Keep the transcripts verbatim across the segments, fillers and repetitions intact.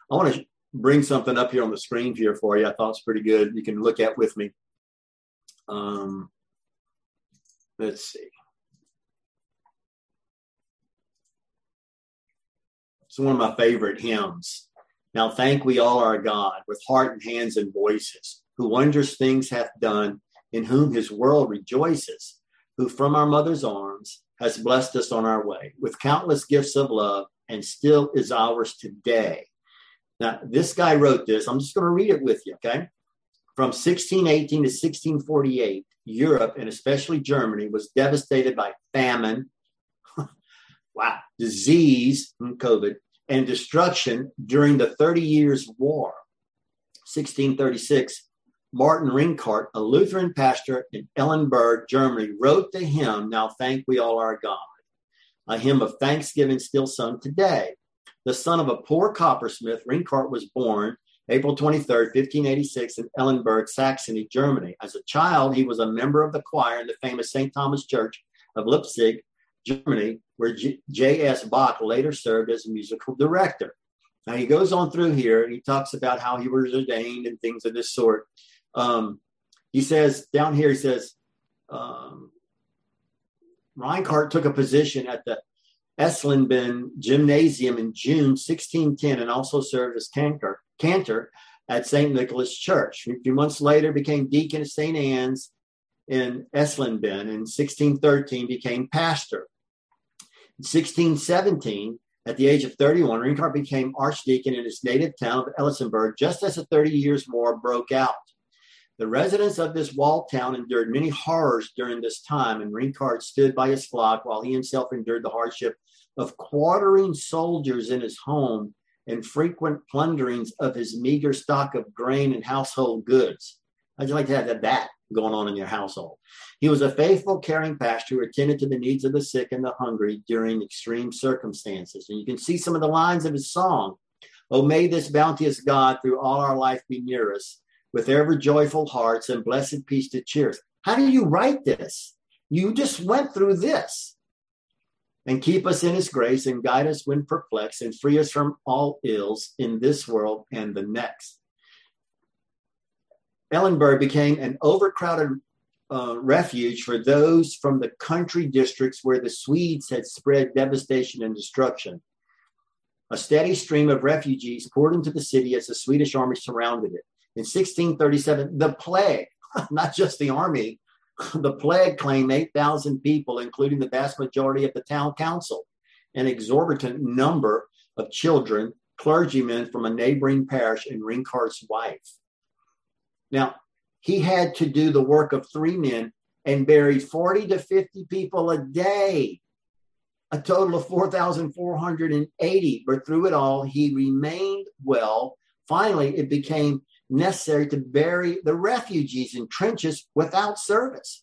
I want to bring something up here on the screen here for you. I thought it's pretty good. You can look at with me. Um, let's see. It's one of my favorite hymns. Now thank we all our God with heart and hands and voices, who wondrous things hath done, in whom his world rejoices, who from our mother's arms has blessed us on our way with countless gifts of love, and still is ours today. Now, this guy wrote this. I'm just going to read it with you, okay? From sixteen eighteen to sixteen forty-eight, Europe, and especially Germany, was devastated by famine, wow, disease, COVID, and destruction during the Thirty Years' War. sixteen thirty-six, Martin Ringkart, a Lutheran pastor in Ellenberg, Germany, wrote the hymn, Now Thank We All Our God, a hymn of thanksgiving still sung today. The son of a poor coppersmith, Ringkart was born April twenty-third, fifteen eighty-six, in Ellenberg, Saxony, Germany. As a child, he was a member of the choir in the famous Saint Thomas Church of Leipzig, Germany, where J S Bach later served as a musical director. Now, he goes on through here, and he talks about how he was ordained and things of this sort. Um, he says, down here, he says, um, Ringkart took a position at the Esslingen Gymnasium in June sixteen ten and also served as cantor, cantor at Saint Nicholas Church. A few months later, became deacon at Saint Anne's in Esslingen. In sixteen thirteen, became pastor. In sixteen seventeen, at the age of thirty-one, Ringkart became archdeacon in his native town of Elsenburg, just as the Thirty Years' War broke out. The residents of this walled town endured many horrors during this time, and Ringkart stood by his flock while he himself endured the hardship of quartering soldiers in his home and frequent plunderings of his meager stock of grain and household goods. How'd you like to have that going on in your household? He was a faithful, caring pastor who attended to the needs of the sick and the hungry during extreme circumstances. And you can see some of the lines of his song. Oh, may this bounteous God through all our life be near us, with ever joyful hearts and blessed peace to cheer us. How do you write this? You just went through this. And keep us in his grace and guide us when perplexed and free us from all ills in this world and the next. Ellenberg became an overcrowded uh, refuge for those from the country districts where the Swedes had spread devastation and destruction. A steady stream of refugees poured into the city as the Swedish army surrounded it. In sixteen thirty-seven, the plague, not just the army, the plague claimed eight thousand people, including the vast majority of the town council, an exorbitant number of children, clergymen from a neighboring parish, and Ringkart's wife. Now, he had to do the work of three men and buried forty to fifty people a day, a total of four thousand four hundred eighty. But through it all, he remained well. Finally, it became necessary to bury the refugees in trenches without service.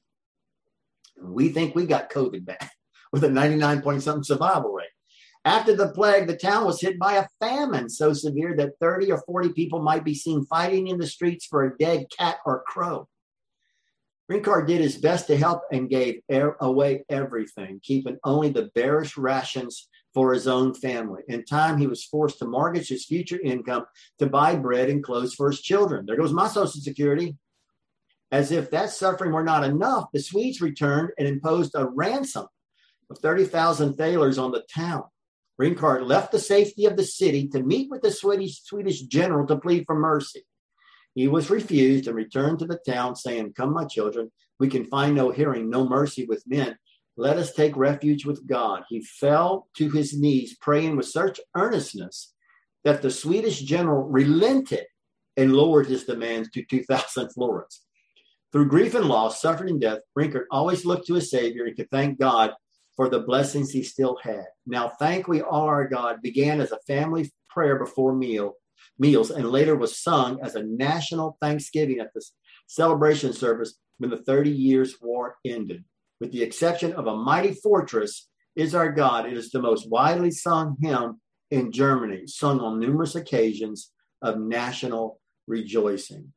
We think we got COVID back with a ninety-nine point something survival rate. After the plague, the town was hit by a famine so severe that thirty or forty people might be seen fighting in the streets for a dead cat or crow. Ringkart did his best to help and gave er- away everything, keeping only the barest rations for his own family. In time, he was forced to mortgage his future income to buy bread and clothes for his children. There goes my Social Security. As if that suffering were not enough, the Swedes returned and imposed a ransom of thirty thousand thalers on the town. Ringkart left the safety of the city to meet with the Swedish, Swedish general to plead for mercy. He was refused and returned to the town, saying, "Come, my children, we can find no hearing, no mercy with men. Let us take refuge with God." He fell to his knees, praying with such earnestness that the Swedish general relented and lowered his demands to two thousand florins. Through grief and loss, suffering and death, Ringkart always looked to his Savior and could thank God for the blessings he still had. Now, thank we all our God began as a family prayer before meal, meals and later was sung as a national thanksgiving at the celebration service when the Thirty Years' War ended. With the exception of A Mighty Fortress Is Our God, it is the most widely sung hymn in Germany, sung on numerous occasions of national rejoicing.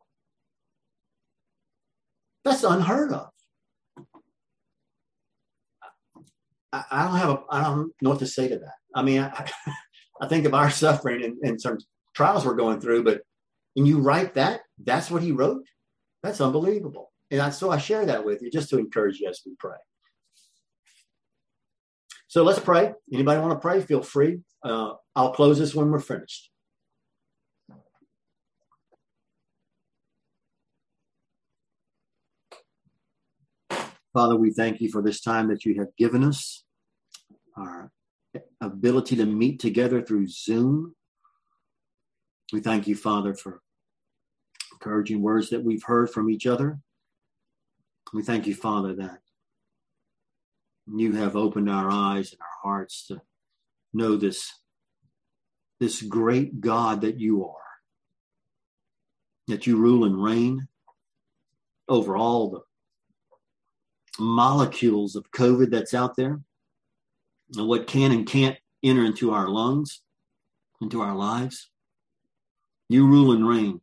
That's unheard of. I, I don't have a, I don't know what to say to that. I mean, I, I think of our suffering in, in terms, trials we're going through, but and you write that, that's what he wrote. That's unbelievable. And I, so I share that with you just to encourage you as we pray. So let's pray. Anybody want to pray? Feel free. Uh, I'll close this when we're finished. Father, we thank you for this time that you have given us, our ability to meet together through Zoom. We thank you, Father, for encouraging words that we've heard from each other. We thank you, Father, that you have opened our eyes and our hearts to know this, this great God that you are, that you rule and reign over all the molecules of COVID that's out there, and what can and can't enter into our lungs, into our lives. You rule and reign.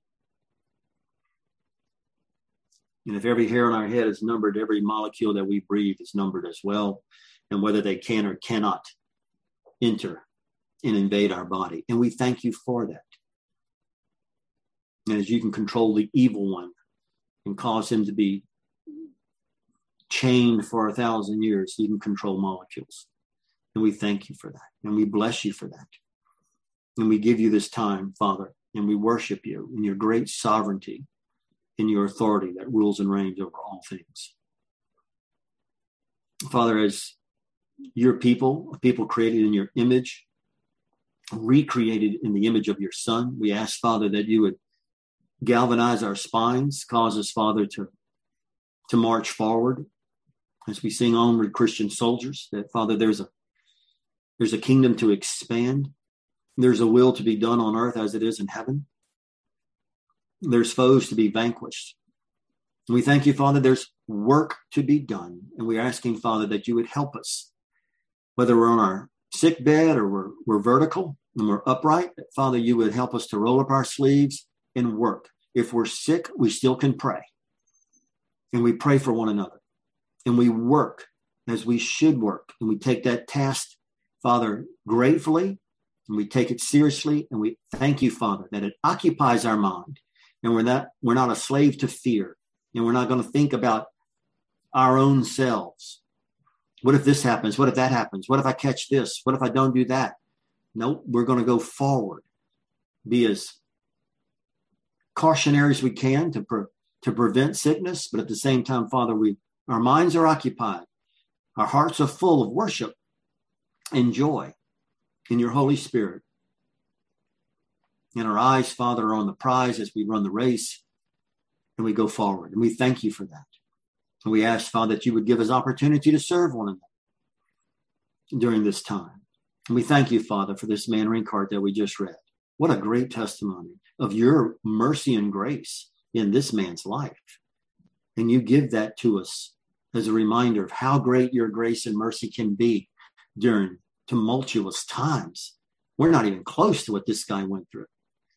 And if every hair on our head is numbered, every molecule that we breathe is numbered as well, and whether they can or cannot enter and invade our body. And we thank you for that. And as you can control the evil one and cause him to be chained for a thousand years, you can control molecules. And we thank you for that. And we bless you for that. And we give you this time, Father, and we worship you in your great sovereignty, in your authority that rules and reigns over all things. Father, as your people, a people created in your image, recreated in the image of your Son, we ask, Father, that you would galvanize our spines, cause us, Father, to, to march forward as we sing Onward Christian Soldiers, that, Father, there's a there's a kingdom to expand. There's a will to be done on earth as it is in heaven. There's foes to be vanquished. And we thank you, Father, there's work to be done. And we're asking, Father, that you would help us, whether we're on our sick bed or we're, we're vertical and we're upright, that, Father, you would help us to roll up our sleeves and work. If we're sick, we still can pray. And we pray for one another. And we work as we should work. And we take that task, Father, gratefully, and we take it seriously. And we thank you, Father, that it occupies our mind. And we're not, we're not a slave to fear. And we're not going to think about our own selves. What if this happens? What if that happens? What if I catch this? What if I don't do that? No, we're going to go forward. Be as cautionary as we can to, pre- to prevent sickness. But at the same time, Father, we our minds are occupied. Our hearts are full of worship and joy in your Holy Spirit. And our eyes, Father, are on the prize as we run the race and we go forward. And we thank you for that. And we ask, Father, that you would give us opportunity to serve one another during this time. And we thank you, Father, for this Manring card that we just read. What a great testimony of your mercy and grace in this man's life. And you give that to us as a reminder of how great your grace and mercy can be during tumultuous times. We're not even close to what this guy went through.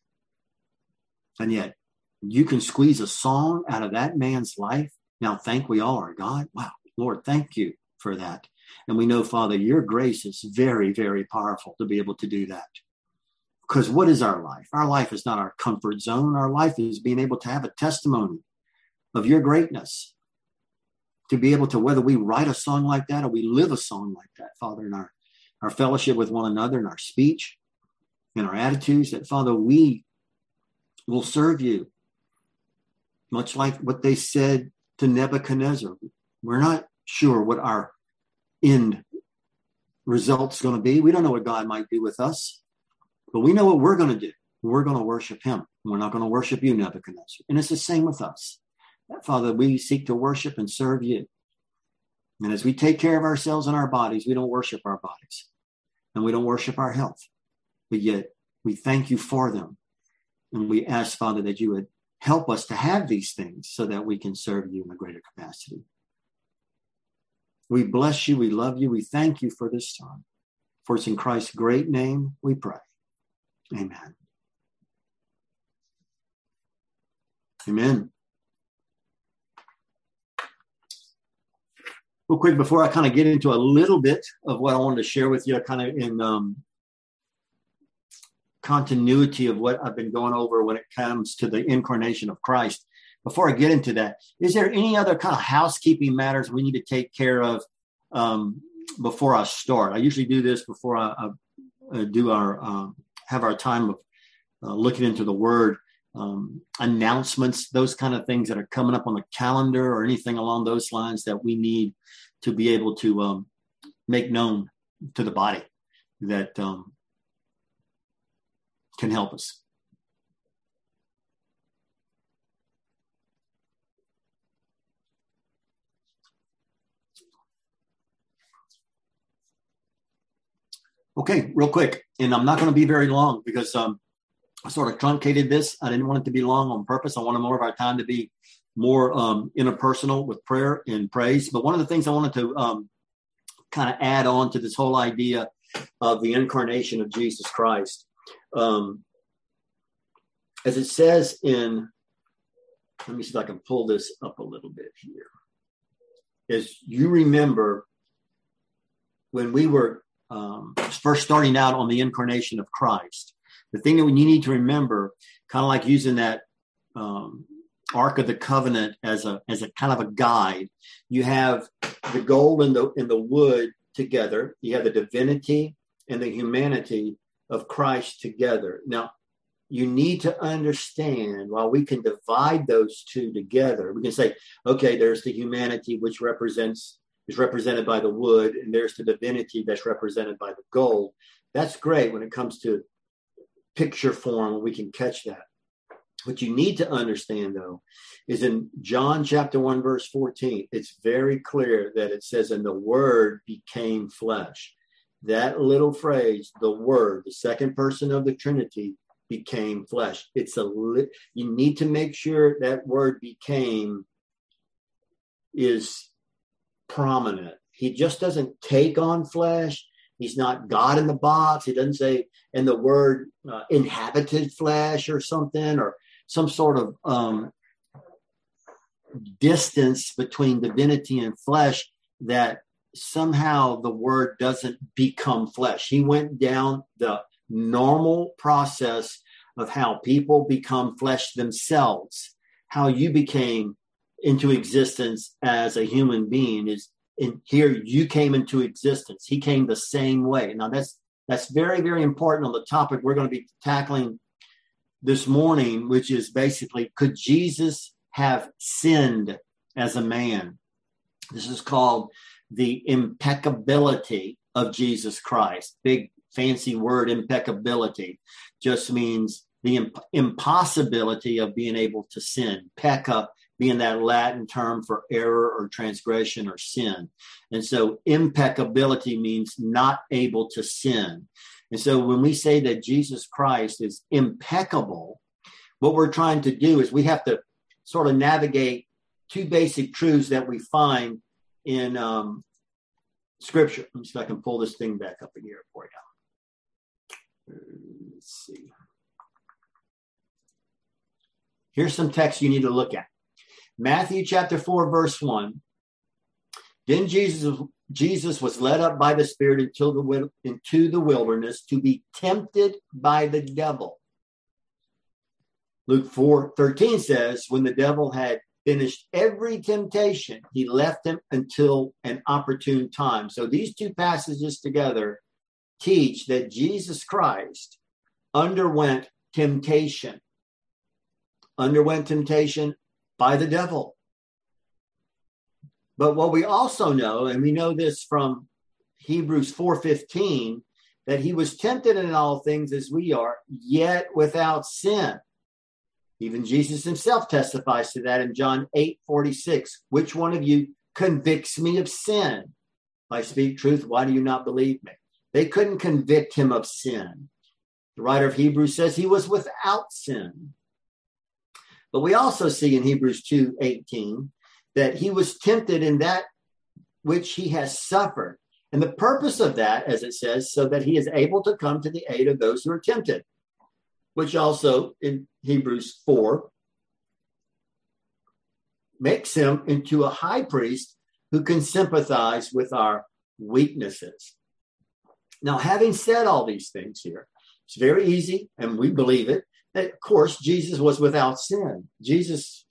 And yet you can squeeze a song out of that man's life. Now, thank we all are God. Wow, Lord, thank you for that. And we know, Father, your grace is very, very powerful to be able to do that. Because what is our life? Our life is not our comfort zone. Our life is being able to have a testimony of your greatness. To be able to, whether we write a song like that or we live a song like that, Father, in our, our fellowship with one another, in our speech, in our attitudes, that, Father, we will serve you. Much like what they said to Nebuchadnezzar. We're not sure what our end result's going to be. We don't know what God might do with us, but we know what we're going to do. We're going to worship him. We're not going to worship you, Nebuchadnezzar. And it's the same with us. Father, we seek to worship and serve you. And as we take care of ourselves and our bodies, we don't worship our bodies and we don't worship our health, but yet we thank you for them. And we ask, Father, that you would help us to have these things so that we can serve you in a greater capacity. We bless you. We love you. We thank you for this time. For it's in Christ's great name we pray. Amen. Amen. Real quick, before I kind of get into a little bit of what I wanted to share with you, kind of in um, continuity of what I've been going over when it comes to the incarnation of Christ. Before I get into that, is there any other kind of housekeeping matters we need to take care of um, before I start? I usually do this before I, I, I do our um, have our time of uh, looking into the Word, um, announcements, those kind of things that are coming up on the calendar or anything along those lines that we need to be able to um, make known to the body that um, can help us. Okay, real quick, and I'm not going to be very long because um, I sort of truncated this. I didn't want it to be long on purpose. I wanted more of our time to be more um, interpersonal with prayer and praise. But one of the things I wanted to um, kind of add on to this whole idea of the incarnation of Jesus Christ, um, as it says in, let me see if I can pull this up a little bit here. As you remember, when we were Um, first starting out on the incarnation of Christ, the thing that we need to remember, kind of like using that um, Ark of the Covenant as a as a kind of a guide, you have the gold and the and the wood together. You have the divinity and the humanity of Christ together. Now, you need to understand, while we can divide those two together, we can say, okay, there's the humanity which represents is represented by the wood, and there's the divinity that's represented by the gold. That's great when it comes to picture form, we can catch that. What you need to understand, though, is in John chapter one, verse fourteen, it's very clear that it says, and the Word became flesh. That little phrase, the Word, the second person of the Trinity, became flesh. It's a li- you need to make sure that word became is prominent. He just doesn't take on flesh. He's not God in the box. He doesn't say, and the word uh, inhabited flesh or something, or some sort of um, distance between divinity and flesh that somehow the word doesn't become flesh. He went down the normal process of how people become flesh themselves. How you became into existence as a human being is in here. You came into existence. He came the same way. Now that's that's very, very important on the topic we're going to be tackling this morning, which is basically, could Jesus have sinned as a man? This is called the impeccability of Jesus Christ. Big fancy word, impeccability, just means the imp- impossibility of being able to sin. Pecca being that Latin term for error or transgression or sin. And so impeccability means not able to sin. And so when we say that Jesus Christ is impeccable, what we're trying to do is we have to sort of navigate two basic truths that we find in um, Scripture. Let me see if I can pull this thing back up in here for you. Let's see. Here's some text you need to look at. Matthew chapter four, verse one. Then Jesus, Jesus was led up by the Spirit until the, into the wilderness to be tempted by the devil. Luke four thirteen says, when the devil had finished every temptation, he left him until an opportune time. So these two passages together teach that Jesus Christ underwent temptation. Underwent temptation by the devil. But what we also know, and we know this from Hebrews four fifteen, that he was tempted in all things as we are, yet without sin. Even Jesus himself testifies to that in John eight forty-six. Which one of you convicts me of sin? If I speak truth, why do you not believe me? They couldn't convict him of sin. The writer of Hebrews says he was without sin. But we also see in Hebrews two eighteen that he was tempted in that which he has suffered. And the purpose of that, as it says, so that he is able to come to the aid of those who are tempted, which also in Hebrews four makes him into a high priest who can sympathize with our weaknesses. Now, having said all these things here, It's very easy, and we believe it. That, of course, Jesus was without sin. Jesus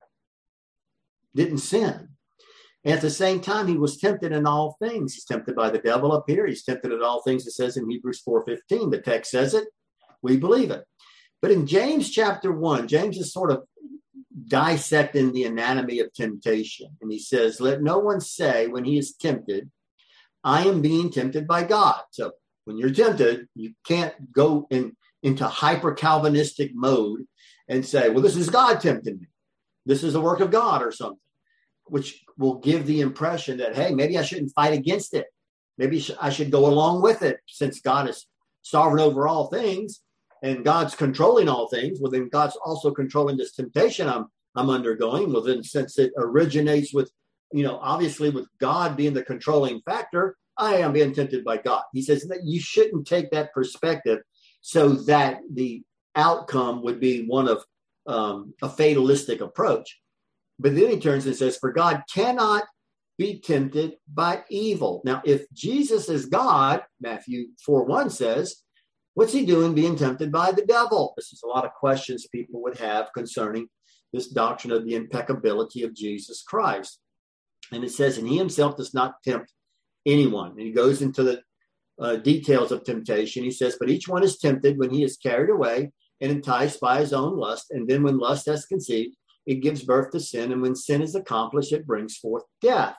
didn't sin. And at the same time, he was tempted in all things. He's tempted by the devil up here. He's tempted in all things, it says in Hebrews four fifteen. The text says it. We believe it. But in James chapter one, James is sort of dissecting the anatomy of temptation. And he says, let no one say when he is tempted, I am being tempted by God. So when you're tempted, you can't go in, into hyper-Calvinistic mode and say, well, this is God tempting me. This is the work of God or something, which will give the impression that, hey, maybe I shouldn't fight against it. Maybe I should go along with it since God is sovereign over all things and God's controlling all things. Well, then God's also controlling this temptation I'm I'm undergoing. Well, then since it originates with, you know, obviously with God being the controlling factor, I am being tempted by God. He says that you shouldn't take that perspective so that the outcome would be one of um, a fatalistic approach. But then he turns and says, for God cannot be tempted by evil. Now, if Jesus is God, Matthew four one says, what's he doing being tempted by the devil? This is a lot of questions people would have concerning this doctrine of the impeccability of Jesus Christ. And it says, and he himself does not tempt anyone. And he goes into the uh, details of temptation. He says, but each one is tempted when he is carried away and enticed by his own lust. And then when lust has conceived, it gives birth to sin. And when sin is accomplished, it brings forth death.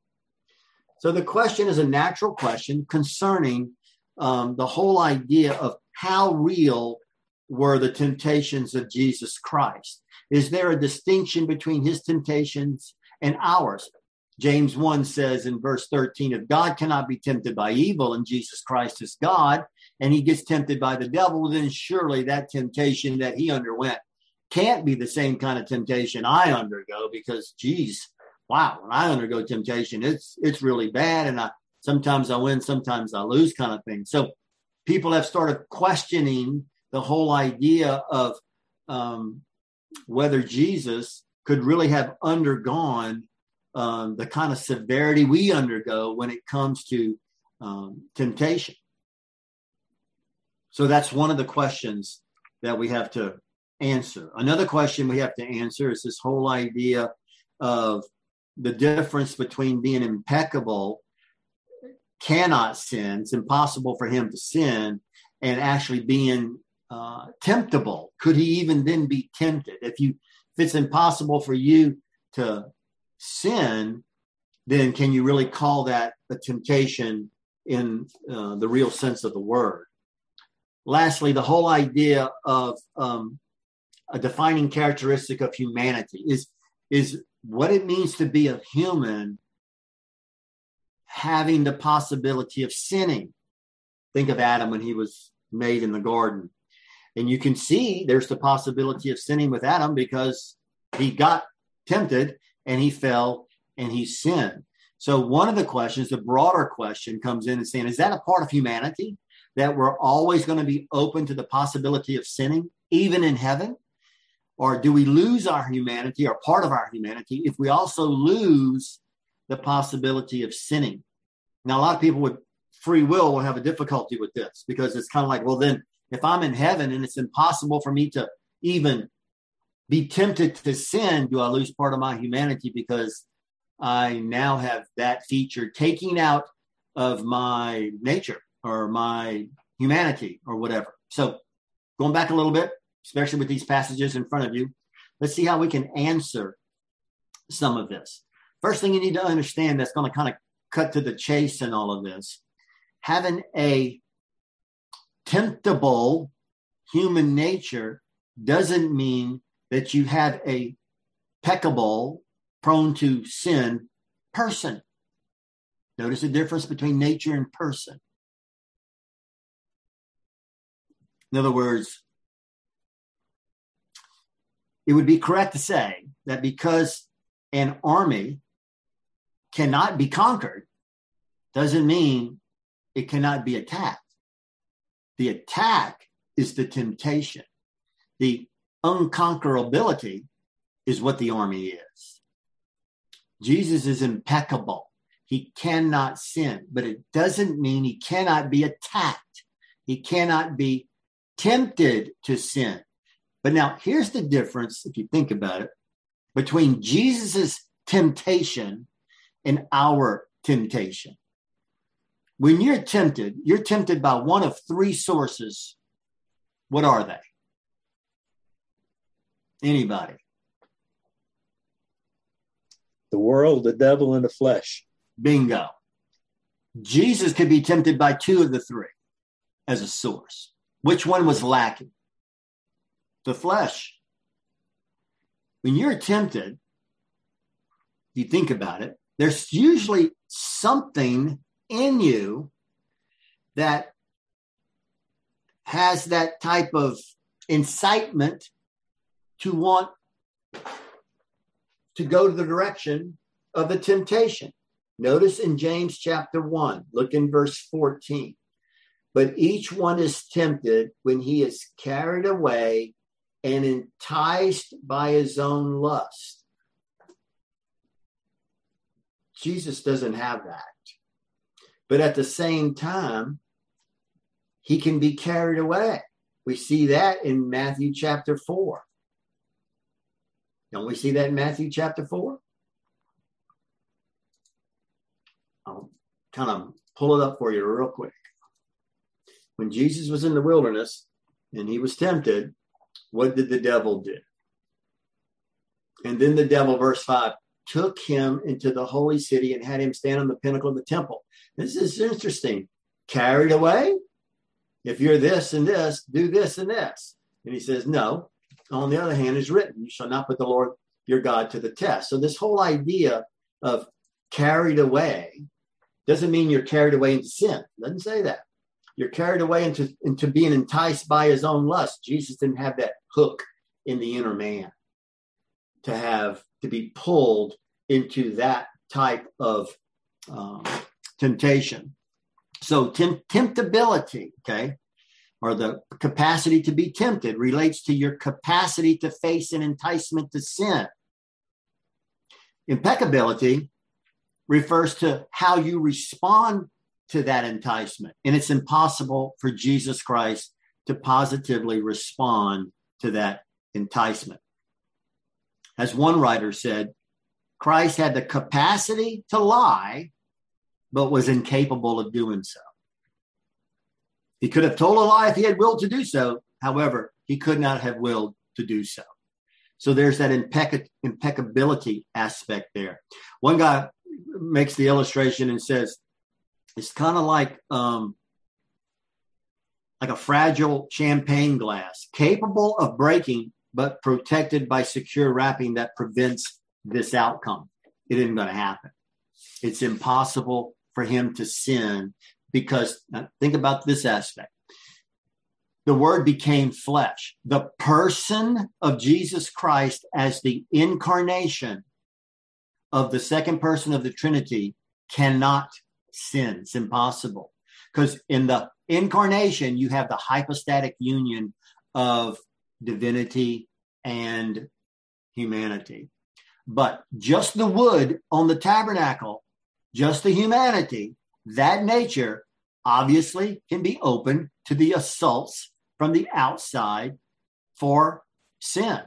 So the question is a natural question concerning um, the whole idea of how real were the temptations of Jesus Christ. Is there a distinction between his temptations and ours? James one says in verse thirteen, if God cannot be tempted by evil and Jesus Christ is God, and he gets tempted by the devil, then surely that temptation that he underwent can't be the same kind of temptation I undergo, because, geez, wow, when I undergo temptation, it's it's really bad, and I sometimes I win, sometimes I lose kind of thing. So people have started questioning the whole idea of um, whether Jesus could really have undergone um, the kind of severity we undergo when it comes to um, temptation. So that's one of the questions that we have to answer. Another question we have to answer is this whole idea of the difference between being impeccable, cannot sin, it's impossible for him to sin, and actually being uh, temptable. Could he even then be tempted? If you, if it's impossible for you to sin, then can you really call that a temptation in uh, the real sense of the word? Lastly, the whole idea of um, a defining characteristic of humanity is, is what it means to be a human having the possibility of sinning. Think of Adam when he was made in the garden. And you can see there's the possibility of sinning with Adam because he got tempted and he fell and he sinned. So one of the questions, the broader question comes in and saying, is that a part of humanity, that we're always going to be open to the possibility of sinning, even in heaven? Or do we lose our humanity or part of our humanity if we also lose the possibility of sinning? Now, a lot of people with free will will have a difficulty with this, because it's kind of like, well, then if I'm in heaven and it's impossible for me to even be tempted to sin, do I lose part of my humanity because I now have that feature taking out of my nature or my humanity or whatever? So going back a little bit, especially with these passages in front of you, let's see how we can answer some of this. First thing you need to understand that's going to kind of cut to the chase in all of this, having a temptable human nature doesn't mean that you have a peccable, prone to sin person. Notice the difference between nature and person. In other words, it would be correct to say that because an army cannot be conquered doesn't mean it cannot be attacked. The attack is the temptation. The unconquerability is what the army is. Jesus is impeccable. He cannot sin, but it doesn't mean he cannot be attacked. He cannot be tempted to sin. But now here's the difference, if you think about it, between Jesus's temptation and our temptation. When you're tempted, you're tempted by one of three sources. What are they? Anybody? The world, the devil, and the flesh. Bingo. Jesus could be tempted by two of the three as a source. Which one was lacking? The flesh. When you're tempted, if you think about it, there's usually something in you that has that type of incitement to want to go to the direction of the temptation. Notice in James chapter one, look in verse fourteen. But each one is tempted when he is carried away and enticed by his own lust. Jesus doesn't have that. But at the same time, he can be carried away. We see that in Matthew chapter four. Don't we see that in Matthew chapter four? I'll kind of pull it up for you real quick. When Jesus was in the wilderness and he was tempted, what did the devil do? And then the devil, verse five, took him into the holy city and had him stand on the pinnacle of the temple. This is interesting. Carried away? If you're this and this, do this and this. And he says, no. On the other hand, is written, you shall not put the Lord your God to the test. So this whole idea of carried away doesn't mean you're carried away into sin. It doesn't say that. You're carried away into, into being enticed by his own lust. Jesus didn't have that hook in the inner man to have to be pulled into that type of um, temptation. So temp- temptability, okay, or the capacity to be tempted relates to your capacity to face an enticement to sin. Impeccability refers to how you respond to that enticement. And it's impossible for Jesus Christ to positively respond to that enticement. As one writer said, Christ had the capacity to lie, but was incapable of doing so. He could have told a lie if he had willed to do so. However, he could not have willed to do so. So there's that impec- impeccability aspect there. One guy makes the illustration and says, it's kind of like, um, like a fragile champagne glass, capable of breaking, but protected by secure wrapping that prevents this outcome. It isn't going to happen. It's impossible for him to sin because, think about this aspect. The word became flesh. The person of Jesus Christ as the incarnation of the second person of the Trinity cannot sin. It's impossible. Because in the incarnation, you have the hypostatic union of divinity and humanity. But just the wood on the tabernacle, just the humanity, that nature obviously can be open to the assaults from the outside for sin.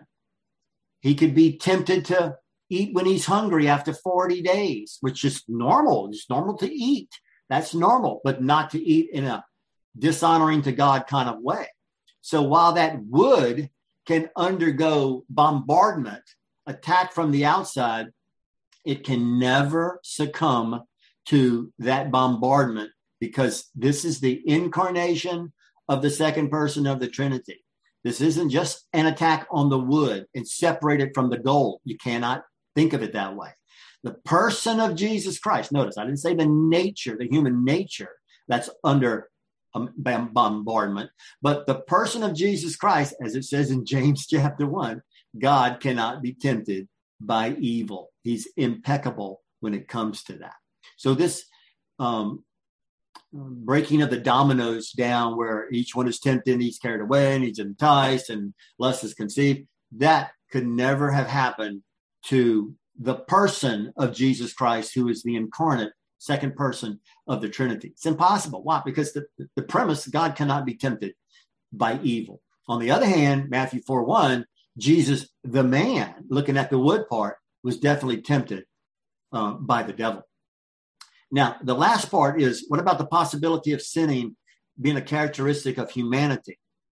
He could be tempted to eat when he's hungry after forty days, which is normal. It's normal to eat. That's normal, but not to eat in a dishonoring to God kind of way. So while that wood can undergo bombardment, attack from the outside, it can never succumb to that bombardment because this is the incarnation of the second person of the Trinity. This isn't just an attack on the wood and separated from the gold. You cannot think of it that way. The person of Jesus Christ, notice I didn't say the nature, the human nature that's under um, bombardment, but the person of Jesus Christ, as it says in James chapter one, God cannot be tempted by evil. He's impeccable when it comes to that. So this um, breaking of the dominoes down where each one is tempted, and he's carried away and he's enticed and lust is conceived, that could never have happened to the person of Jesus Christ, who is the incarnate second person of the Trinity. It's impossible. Why? Because the, the premise, God cannot be tempted by evil. On the other hand, Matthew four one, Jesus, the man, looking at the wood part, was definitely tempted uh, by the devil. Now, the last part is, what about the possibility of sinning being a characteristic of humanity?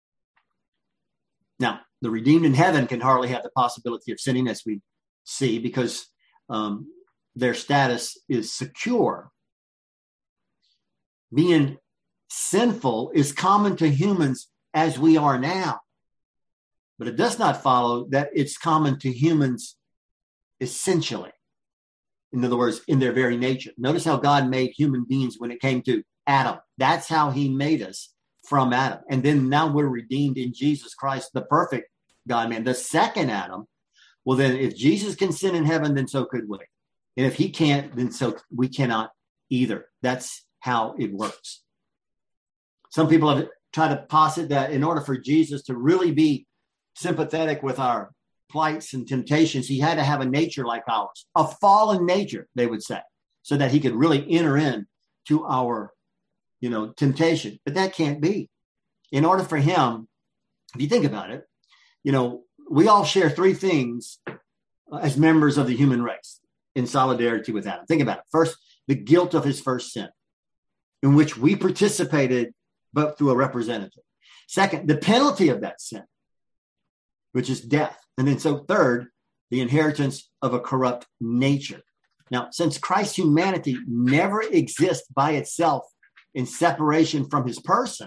Now, the redeemed in heaven can hardly have the possibility of sinning, as we see, because um, their status is secure. Being sinful is common to humans as we are now, but it does not follow that it's common to humans essentially. In other words, in their very nature. Notice how God made human beings when it came to Adam. That's how he made us, from Adam. And then now we're redeemed in Jesus Christ, the perfect God-man, the second Adam. Well, then if Jesus can sin in heaven, then so could we. And if he can't, then so we cannot either. That's how it works. Some people have tried to posit that in order for Jesus to really be sympathetic with our plights and temptations, he had to have a nature like ours, a fallen nature, they would say, so that he could really enter in to our, you know, temptation. But that can't be. In order for him, if you think about it, you know, we all share three things as members of the human race in solidarity with Adam. Think about it. First, the guilt of his first sin, in which we participated, but through a representative. Second, the penalty of that sin, which is death. And then so third, the inheritance of a corrupt nature. Now, since Christ's humanity never exists by itself in separation from his person,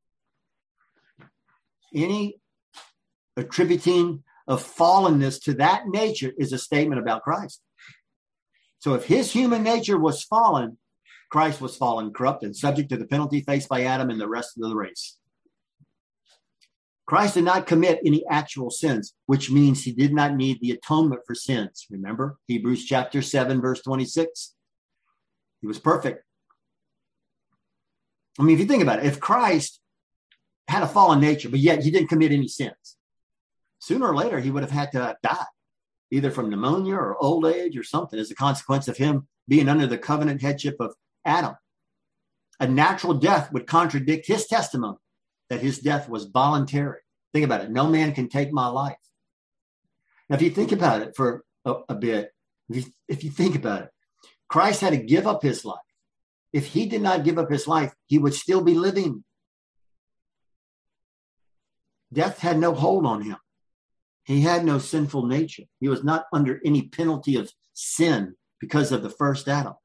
any attributing of fallenness to that nature is a statement about Christ. So if his human nature was fallen, Christ was fallen, corrupt, and subject to the penalty faced by Adam and the rest of the race. Christ did not commit any actual sins, which means he did not need the atonement for sins. Remember, Hebrews chapter seven, verse twenty-six. He was perfect. I mean, if you think about it, if Christ had a fallen nature, but yet he didn't commit any sins, sooner or later he would have had to die, either from pneumonia or old age or something, as a consequence of him being under the covenant headship of Adam. A natural death would contradict his testimony that his death was voluntary. Think about it. No man can take my life. Now, if you think about it for a, a bit, if you, if you think about it, Christ had to give up his life. If he did not give up his life, he would still be living. Death had no hold on him. He had no sinful nature. He was not under any penalty of sin because of the first Adam.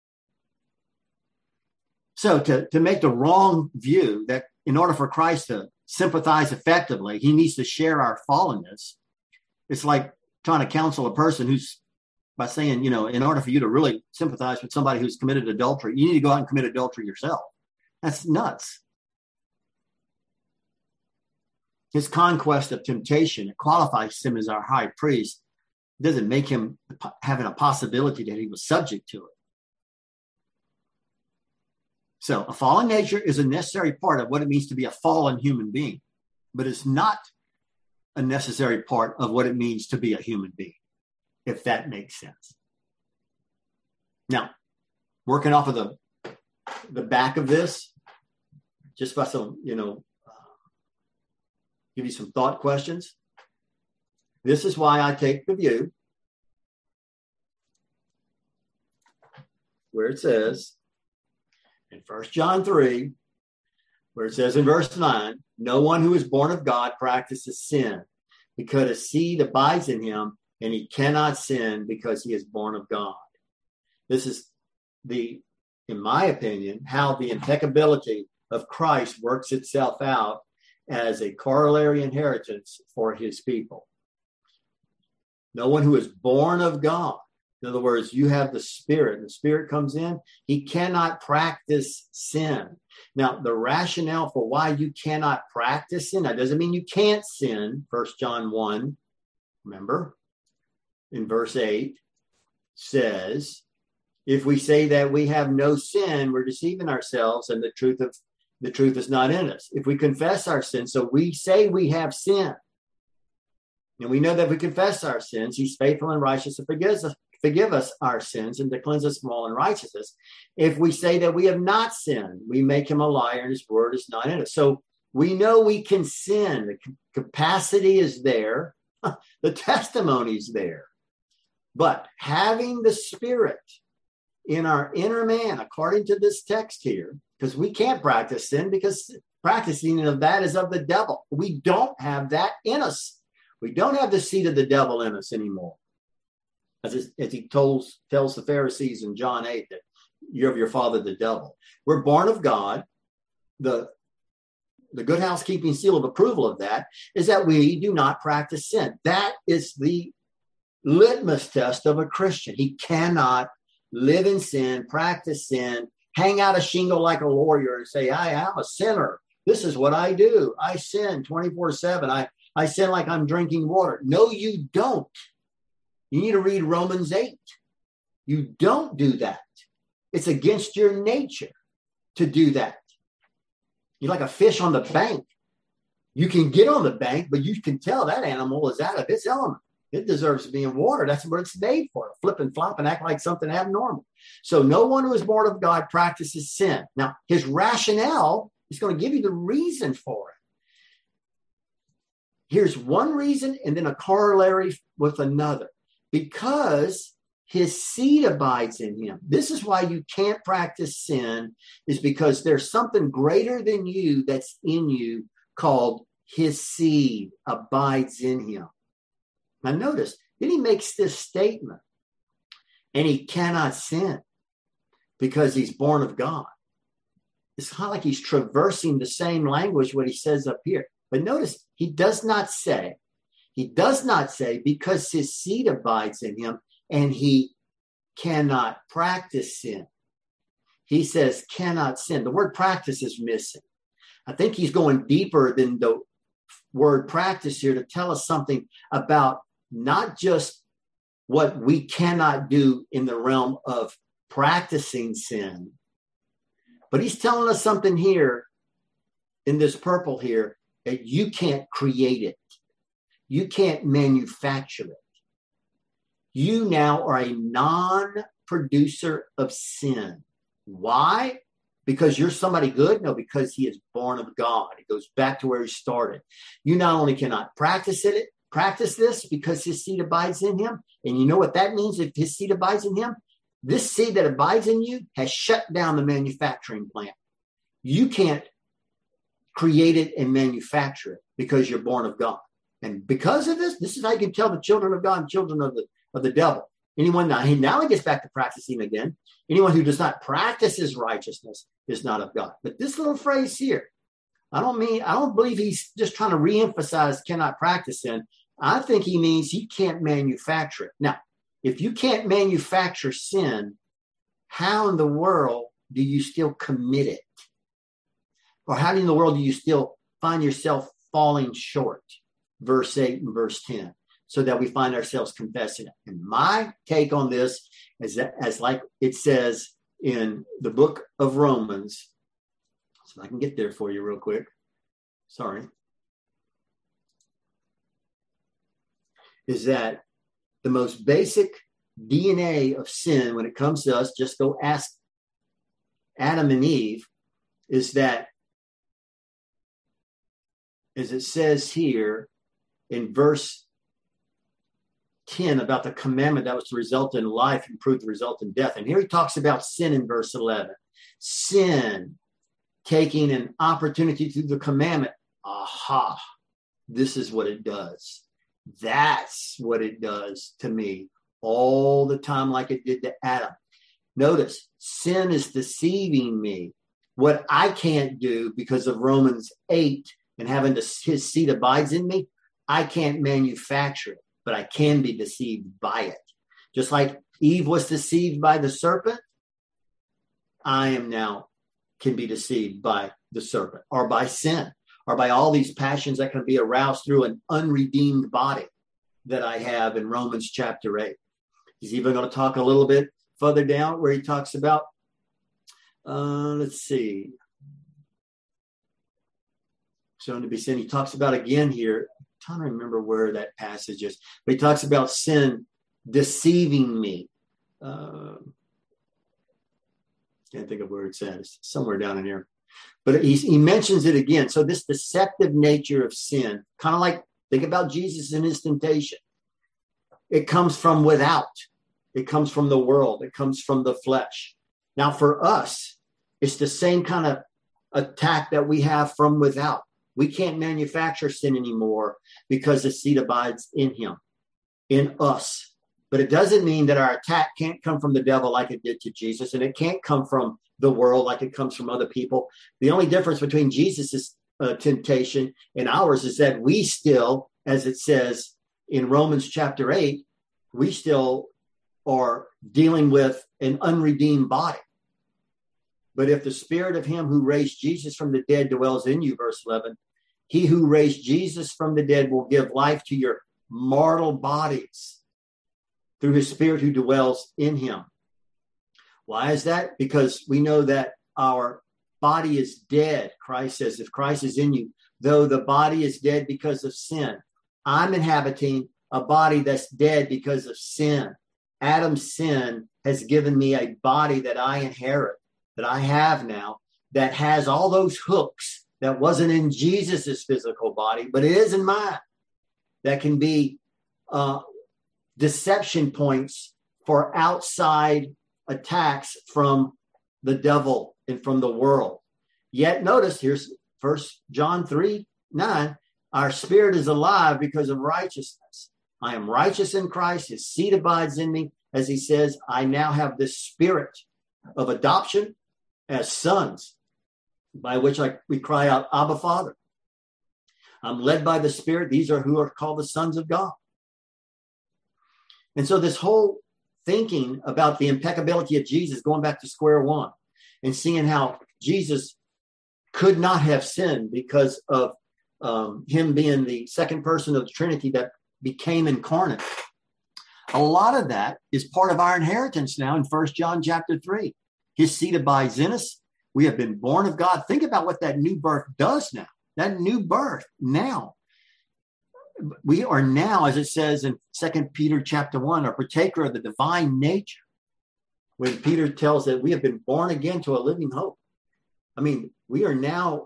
So to, to make the wrong view that in order for Christ to sympathize effectively, he needs to share our fallenness, it's like trying to counsel a person who's, by saying, you know, in order for you to really sympathize with somebody who's committed adultery, you need to go out and commit adultery yourself. That's nuts. His conquest of temptation, it qualifies him as our high priest. It doesn't make him having a possibility that he was subject to it. So a fallen nature is a necessary part of what it means to be a fallen human being, but it's not a necessary part of what it means to be a human being, if that makes sense. Now, working off of the, the back of this, just by some, you know, give you some thought questions. This is why I take the view where it says in First John three, where it says in verse nine, no one who is born of God practices sin, because a seed abides in him, and he cannot sin because he is born of God. This is the, in my opinion, how the impeccability of Christ works itself out as a corollary inheritance for his people. No one who is born of God, in other words, you have the Spirit, and the Spirit comes in, he cannot practice sin. Now, the rationale for why you cannot practice sin, that doesn't mean you can't sin. First John one, remember, in verse eight, says, if we say that we have no sin, we're deceiving ourselves, and the truth of the truth is not in us. If we confess our sins, so we say we have sin, and we know that if we confess our sins, he's faithful and righteous to forgive us, forgive us our sins and to cleanse us from all unrighteousness. If we say that we have not sinned, we make him a liar and his word is not in us. So We know we can sin. The capacity is there. The testimony is there. But having the Spirit in our inner man, according to this text here, because we can't practice sin because practicing of that is of the devil. We don't have that in us. We don't have the seed of the devil in us anymore. As, as he told, tells the Pharisees in John eight that you're of your father, the devil. We're born of God. The The good housekeeping seal of approval of that is that we do not practice sin. That is the litmus test of a Christian. He cannot live in sin, practice sin, hang out a shingle like a lawyer and say, I am a sinner. This is what I do. I sin twenty-four seven. I, I sin like I'm drinking water. No, you don't. You need to read Romans eight. You don't do that. It's against your nature to do that. You're like a fish on the bank. You can get on the bank, but you can tell that animal is out of its element. It deserves to be in water. That's what it's made for. Flip and flop and act like something abnormal. So no one who is born of God practices sin. Now, his rationale is going to give you the reason for it. Here's one reason and then a corollary with another. Because his seed abides in him. This is why you can't practice sin, is because there's something greater than you that's in you called his seed abides in him. Now notice, then he makes this statement, and he cannot sin because he's born of God. It's kind of like he's traversing the same language, what he says up here. But notice, he does not say, he does not say because his seed abides in him, and he cannot practice sin. He says cannot sin. The word practice is missing. I think he's going deeper than the word practice here to tell us something about not just what we cannot do in the realm of practicing sin, but he's telling us something here in this purple here that you can't create it. You can't manufacture it. You now are a non-producer of sin. Why? Because you're somebody good? No, because he is born of God. It goes back to where he started. You not only cannot practice it, practice this because his seed abides in him. And you know what that means if his seed abides in him? This seed that abides in you has shut down the manufacturing plant. You can't create it and manufacture it because you're born of God. And because of this, this is how you can tell the children of God and children of the of the devil. Anyone now, he now he gets back to practicing again. Anyone who does not practice his righteousness is not of God. But this little phrase here, I don't mean, I don't believe he's just trying to reemphasize cannot practice sin. I think he means he can't manufacture it. Now, if you can't manufacture sin, how in the world do you still commit it? Or how in the world do you still find yourself falling short? Verse eight and verse ten. So that we find ourselves confessing it. And my take on this is that, as like it says in the book of Romans, so I can get there for you real quick. Sorry. Is that the most basic D N A of sin when it comes to us, just go ask Adam and Eve, is that, as it says here in verse ten about the commandment that was to result in life and prove the result in death. And here he talks about sin in verse eleven. Sin, taking an opportunity through the commandment. Aha, this is what it does. That's what it does to me all the time like it did to Adam. Notice, sin is deceiving me. What I can't do because of Romans eight and having the, his seed abides in me, I can't manufacture it. But I can be deceived by it. Just like Eve was deceived by the serpent, I am now can be deceived by the serpent or by sin or by all these passions that can be aroused through an unredeemed body that I have in Romans chapter eight. He's even going to talk a little bit further down where he talks about, uh, let's see, shown to be sin. He talks about again here, I'm trying to remember where that passage is, but he talks about sin deceiving me. Uh, can't think of where it says. Somewhere down in here. But he, he mentions it again. So this deceptive nature of sin, kind of like, think about Jesus and his temptation. It comes from without. It comes from the world. It comes from the flesh. Now for us, it's the same kind of attack that we have from without. We can't manufacture sin anymore because the seed abides in him, in us. But it doesn't mean that our attack can't come from the devil like it did to Jesus, and it can't come from the world like it comes from other people. The only difference between Jesus' uh, temptation and ours is that we still, as it says in Romans chapter eight, we still are dealing with an unredeemed body. But if the spirit of him who raised Jesus from the dead dwells in you, verse eleven, he who raised Jesus from the dead will give life to your mortal bodies through his spirit who dwells in him. Why is that? Because we know that our body is dead. Christ says, if Christ is in you, though the body is dead because of sin, I'm inhabiting a body that's dead because of sin. Adam's sin has given me a body that I inherit, that I have now, that has all those hooks that wasn't in Jesus's physical body, but it is in mine. That can be uh, deception points for outside attacks from the devil and from the world. Yet notice, here's First John three nine, our spirit is alive because of righteousness. I am righteous in Christ. His seed abides in me. As he says, I now have this spirit of adoption as sons, by which I, we cry out, Abba, Father. I'm led by the Spirit. These are who are called the sons of God. And so this whole thinking about the impeccability of Jesus, going back to square one and seeing how Jesus could not have sinned because of um, him being the second person of the Trinity that became incarnate. A lot of that is part of our inheritance now in First John chapter three. His seed abides in us. We have been born of God. Think about what that new birth does now. That new birth now. We are now, as it says in Second Peter chapter one, a partaker of the divine nature. When Peter tells that we have been born again to a living hope. I mean, we are now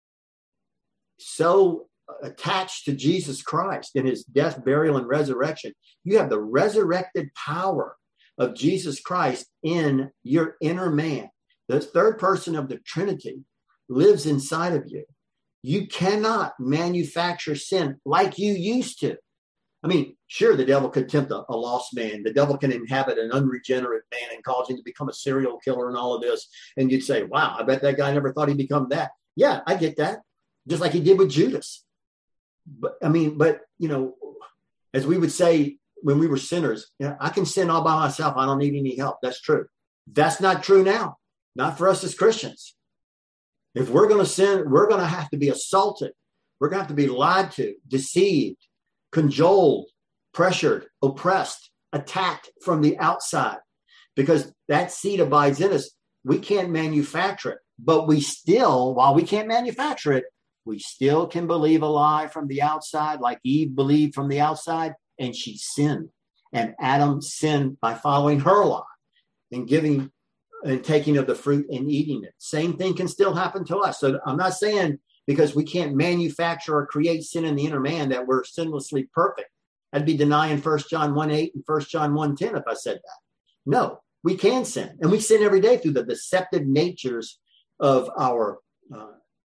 so attached to Jesus Christ in his death, burial, and resurrection. You have the resurrected power of Jesus Christ in your inner man. The third person of the Trinity lives inside of you. You cannot manufacture sin like you used to. I mean, sure, the devil could tempt a, a lost man. The devil can inhabit an unregenerate man and cause him to become a serial killer and all of this. And you'd say, wow, I bet that guy never thought he'd become that. Yeah, I get that. Just like he did with Judas. But I mean, but, you know, as we would say when we were sinners, you know, I can sin all by myself. I don't need any help. That's true. That's not true now. Not for us as Christians. If we're going to sin, we're going to have to be assaulted. We're going to have to be lied to, deceived, cajoled, pressured, oppressed, attacked from the outside, because that seed abides in us. We can't manufacture it, but we still, while we can't manufacture it, we still can believe a lie from the outside, like Eve believed from the outside, and she sinned. And Adam sinned by following her lie and giving and taking of the fruit and eating it. Same thing can still happen to us. So I'm not saying because we can't manufacture or create sin in the inner man that we're sinlessly perfect. I'd be denying First John one eight and First John one ten if I said that. No, we can sin. And we sin every day through the deceptive natures of our uh,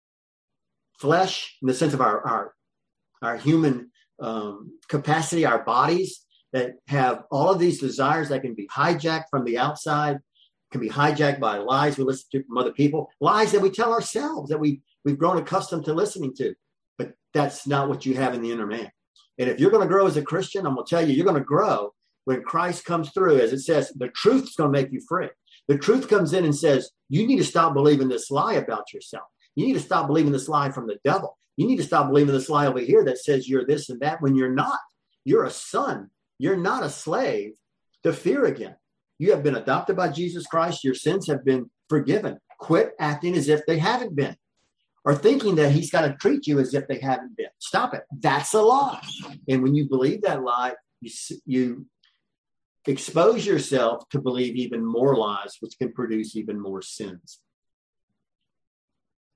flesh, in the sense of our, our, our human um, capacity, our bodies that have all of these desires that can be hijacked from the outside, can be hijacked by lies we listen to from other people, lies that we tell ourselves that we, we've grown accustomed to listening to. But that's not what you have in the inner man. And if you're going to grow as a Christian, I'm going to tell you, you're going to grow when Christ comes through. As it says, the truth is going to make you free. The truth comes in and says, you need to stop believing this lie about yourself. You need to stop believing this lie from the devil. You need to stop believing this lie over here that says you're this and that when you're not. You're a son. You're not a slave to fear again. You have been adopted by Jesus Christ. Your sins have been forgiven. Quit acting as if they haven't been, or thinking that he's got to treat you as if they haven't been. Stop it. That's a lie. And when you believe that lie, you, you expose yourself to believe even more lies, which can produce even more sins.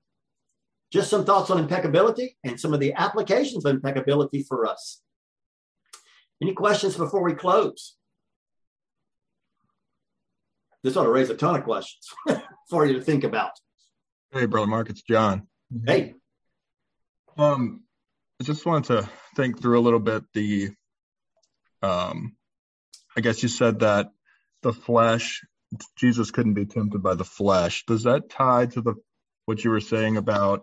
just some thoughts on impeccability and some of the applications of impeccability for us. Any questions before we close? This ought to raise a ton of questions for you to think about. Hey, Brother Mark, it's John. Hey. Um, I just wanted to think through a little bit the, um, I guess you said that the flesh, Jesus couldn't be tempted by the flesh. Does that tie to the what you were saying about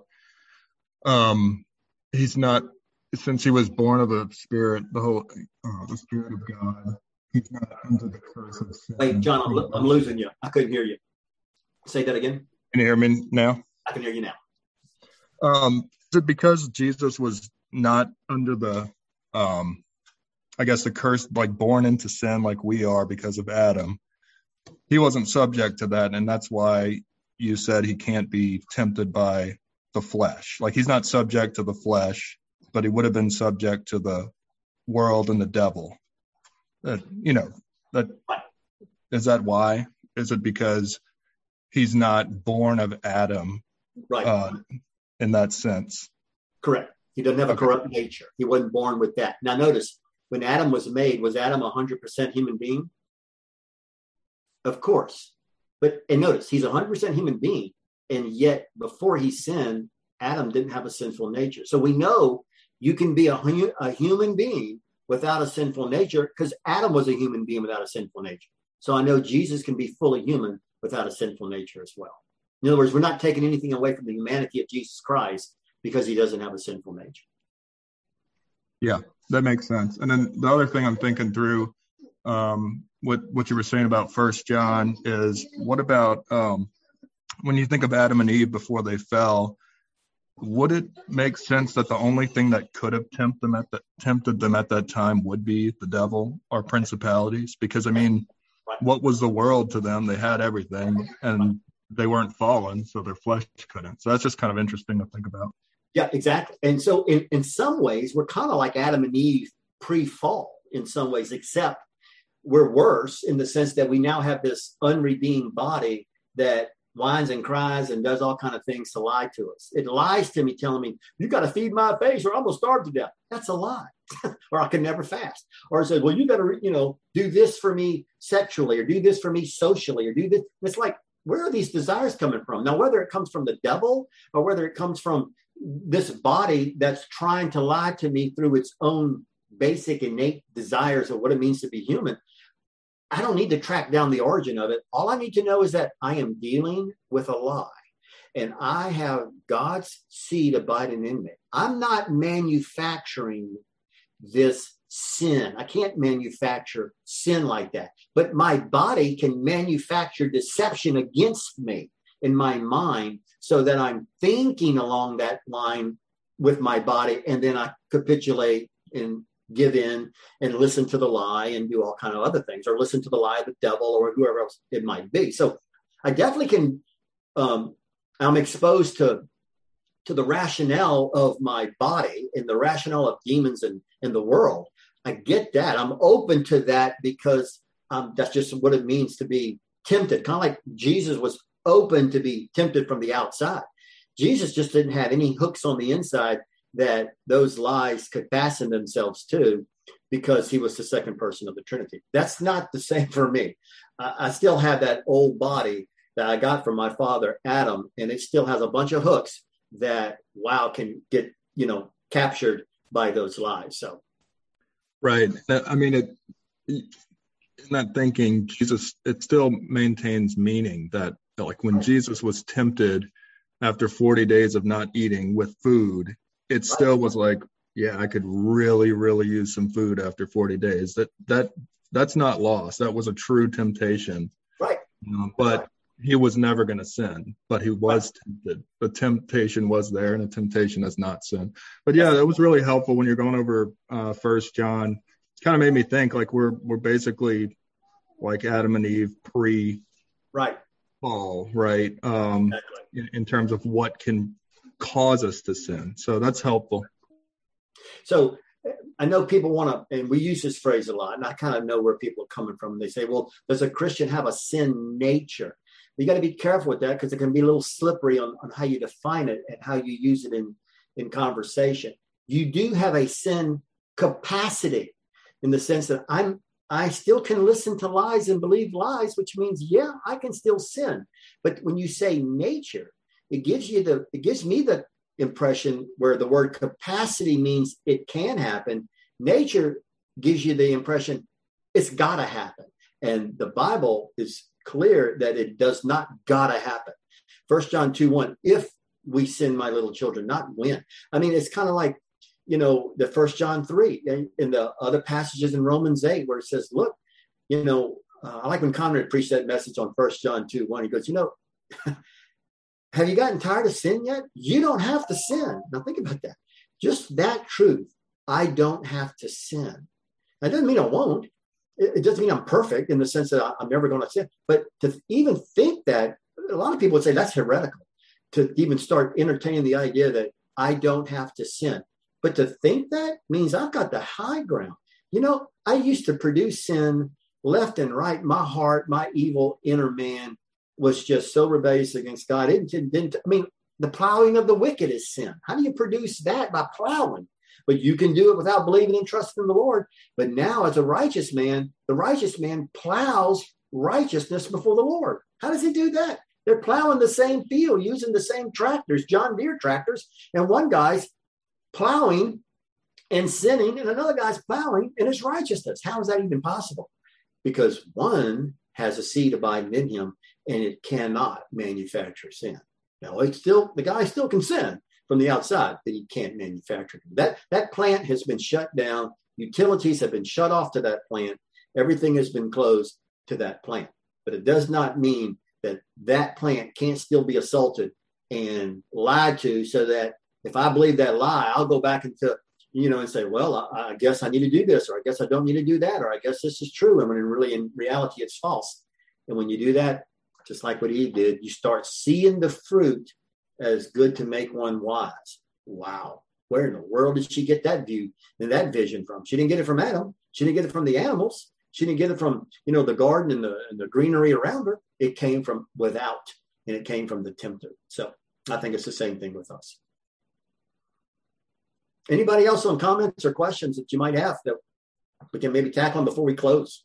um, he's not, since he was born of the Spirit, the whole, uh, the Spirit of God, he's not under the curse of sin. Wait, John, I'm, lo- I'm losing you. I couldn't hear you. Say that again. Can you hear me now? I can hear you now. Um, is it because Jesus was not under the, um, I guess the curse, like born into sin like we are because of Adam? He wasn't subject to that, and that's why you said he can't be tempted by the flesh. Like he's not subject to the flesh, but he would have been subject to the world and the devil. That, you know, that is that why? Is it because he's not born of Adam? Right. Uh, in that sense. Correct. He doesn't have a Okay. corrupt nature. He wasn't born with that. Now notice, when Adam was made, was Adam a one hundred percent human being? Of course. But, and notice, he's a one hundred percent human being, and yet before he sinned, Adam didn't have a sinful nature. So we know you can be a, hu- a human being without a sinful nature, because Adam was a human being without a sinful nature. So I know Jesus can be fully human without a sinful nature as well. In other words, we're not taking anything away from the humanity of Jesus Christ because he doesn't have a sinful nature. Yeah, that makes sense. And then the other thing I'm thinking through, um, what what you were saying about First John is, what about um, when you think of Adam and Eve before they fell? Would it make sense that the only thing that could have tempted them at the, tempted them at that time would be the devil or principalities? Because I mean, what was the world to them? They had everything, and they weren't fallen, so their flesh couldn't. So that's just kind of interesting to think about. Yeah, exactly. And so in, in some ways, we're kind of like Adam and Eve pre-fall in some ways, except we're worse in the sense that we now have this unredeemed body that whines and cries and does all kind of things to lie to us. It lies to me, telling me, you got to feed my face or I'm going to starve to death. That's a lie. Or I can never fast. Or it says, well, you got to, you know, do this for me sexually, or do this for me socially, or do this. It's like, where are these desires coming from? Now, whether it comes from the devil or whether it comes from this body that's trying to lie to me through its own basic innate desires of what it means to be human, I don't need to track down the origin of it. All I need to know is that I am dealing with a lie, and I have God's seed abiding in me. I'm not manufacturing this sin. I can't manufacture sin like that, but my body can manufacture deception against me in my mind so that I'm thinking along that line with my body, and then I capitulate and give in and listen to the lie and do all kind of other things, or listen to the lie of the devil or whoever else it might be. So I definitely can, um, I'm exposed to, to the rationale of my body and the rationale of demons and, and the world. I get that. I'm open to that because um, that's just what it means to be tempted. Kind of like Jesus was open to be tempted from the outside. Jesus just didn't have any hooks on the inside that those lies could fasten themselves to, because he was the second person of the Trinity. That's not the same for me. I, I still have that old body that I got from my father, Adam, and it still has a bunch of hooks that, wow, can get, you know, captured by those lies. So, right. I mean, it, in that thinking, Jesus, it still maintains meaning that, like, when Jesus was tempted after forty days of not eating with food, it still was like, yeah, I could really, really use some food after forty days. That that that's not lost. That was a true temptation. Right. You know, but right. He was never going to sin, but he was right. tempted. The temptation was there, and the temptation is not sin. But yeah, that was really helpful when you're going over uh, First John. It kind of made me think like we're we're basically like Adam and Eve pre right fall, right? Um, exactly. in, in terms of what can cause us to sin. So that's helpful. So I know people want to, and we use this phrase a lot, and I kind of know where people are coming from. They say, well, does a Christian have a sin nature? You got to be careful with that because it can be a little slippery on, on how you define it and how you use it in, in conversation. You do have a sin capacity in the sense that I'm I still can listen to lies and believe lies, which means, yeah, I can still sin. But when you say nature, it gives you the it gives me the impression where the word capacity means it can happen. Nature gives you the impression it's gotta happen. And the Bible is clear that it does not gotta happen. First John two one, if we sin, my little children, not when. I mean, it's kind of like, you know, the First John three and, and the other passages in Romans eight where it says, look, you know, uh, I like when Conrad preached that message on First John two one. He goes, you know, have you gotten tired of sin yet? You don't have to sin. Now think about that. Just that truth. I don't have to sin. That doesn't mean I won't. It, it doesn't mean I'm perfect in the sense that I, I'm never going to sin. But to even think that, a lot of people would say that's heretical, to even start entertaining the idea that I don't have to sin. But to think that means I've got the high ground. You know, I used to produce sin left and right. My heart, my evil inner man was just so rebellious against God. It didn't, I mean, the plowing of the wicked is sin. How do you produce that? By plowing. But you can do it without believing and trusting in the Lord. But now as a righteous man, the righteous man plows righteousness before the Lord. How does he do that? They're plowing the same field, using the same tractors, John Deere tractors. And one guy's plowing and sinning, and another guy's plowing in his righteousness. How is that even possible? Because one has a seed abiding in him, and it cannot manufacture sin. Now, it's still, the guy still can sin from the outside, but he can't manufacture it. That, that plant has been shut down. Utilities have been shut off to that plant. Everything has been closed to that plant. But it does not mean that that plant can't still be assaulted and lied to, so that if I believe that lie, I'll go back into, you know, and say, well, I, I guess I need to do this, or I guess I don't need to do that, or I guess this is true. And when in really, in reality, it's false. And when you do that, just like what Eve did, you start seeing the fruit as good to make one wise. Wow. Where in the world did she get that view and that vision from? She didn't get it from Adam. She didn't get it from the animals. She didn't get it from, you know, the garden and the, and the greenery around her. It came from without, and it came from the tempter. So I think it's the same thing with us. Anybody else on comments or questions that you might have that we can maybe tackle before we close?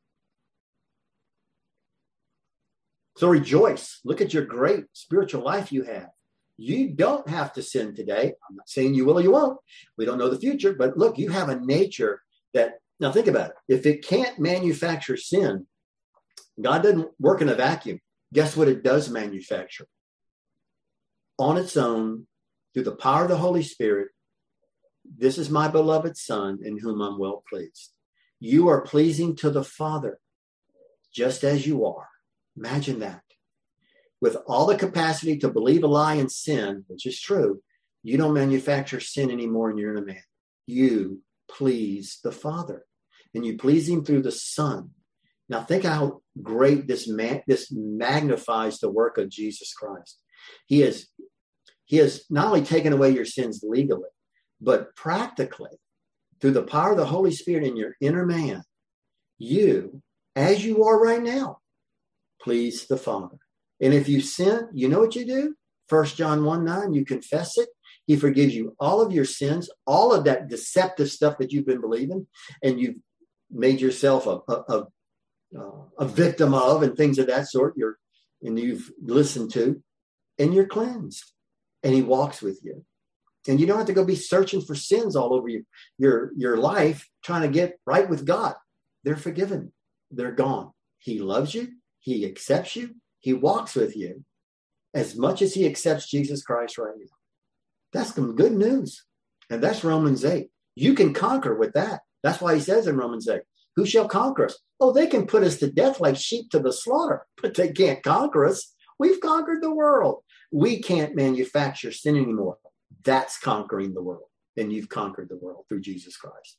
So rejoice. Look at your great spiritual life you have. You don't have to sin today. I'm not saying you will or you won't. We don't know the future, but look, you have a nature that, now think about it. If it can't manufacture sin, God doesn't work in a vacuum. Guess what it does manufacture? On its own, through the power of the Holy Spirit, this is my beloved Son in whom I'm well pleased. You are pleasing to the Father just as you are. Imagine that. With all the capacity to believe a lie and sin, which is true, you don't manufacture sin anymore in your inner man. You please the Father, and you please him through the Son. Now think how great this man, this magnifies the work of Jesus Christ. He has, he has not only taken away your sins legally, but practically, through the power of the Holy Spirit in your inner man, you, as you are right now, please the Father. And if you sin, you know what you do? First John one nine, you confess it. He forgives you all of your sins, all of that deceptive stuff that you've been believing, and you've made yourself a, a, a, a victim of, and things of that sort, you're, and you've listened to, and you're cleansed. And he walks with you. And you don't have to go be searching for sins all over your, your, your life, trying to get right with God. They're forgiven. They're gone. He loves you. He accepts you. He walks with you as much as he accepts Jesus Christ right now. That's some good news. And that's Romans eight. You can conquer with that. That's why he says in Romans eight, who shall conquer us? Oh, they can put us to death like sheep to the slaughter, but they can't conquer us. We've conquered the world. We can't manufacture sin anymore. That's conquering the world. And you've conquered the world through Jesus Christ.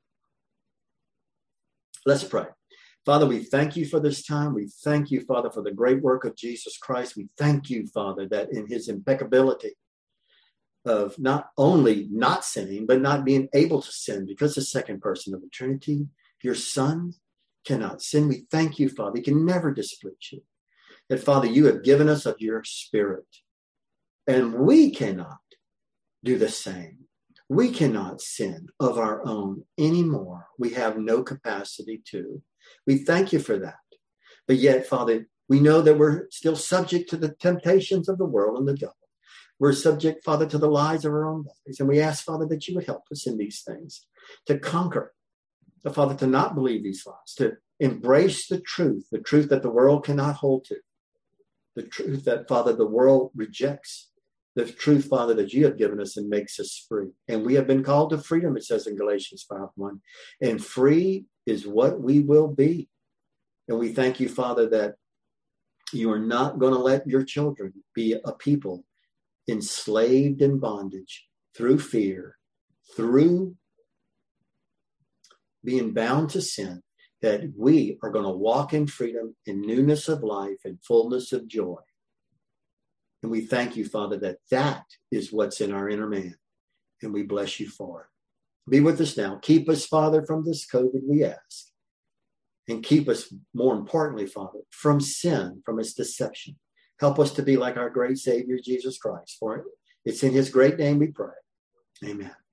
Let's pray. Father, we thank you for this time. We thank you, Father, for the great work of Jesus Christ. We thank you, Father, that in his impeccability of not only not sinning, but not being able to sin because the second person of the Trinity, your Son, cannot sin. We thank you, Father. He can never displease you. that, Father, you have given us of your Spirit, and we cannot do the same. We cannot sin of our own anymore. We have no capacity to. We thank you for that. But yet, Father, we know that we're still subject to the temptations of the world and the devil. We're subject, Father, to the lies of our own bodies. And we ask, Father, that you would help us in these things to conquer, Father, to not believe these lies, to embrace the truth, the truth that the world cannot hold to, the truth that, Father, the world rejects, the truth, Father, that you have given us and makes us free. And we have been called to freedom, it says in Galatians five one. And free is what we will be. And we thank you, Father, that you are not going to let your children be a people enslaved in bondage through fear, through being bound to sin, that we are going to walk in freedom, in newness of life, and fullness of joy. And we thank you, Father, that that is what's in our inner man. And we bless you for it. Be with us now. Keep us, Father, from this COVID, we ask. And keep us, more importantly, Father, from sin, from its deception. Help us to be like our great Savior, Jesus Christ. For it, it's in his great name we pray. Amen.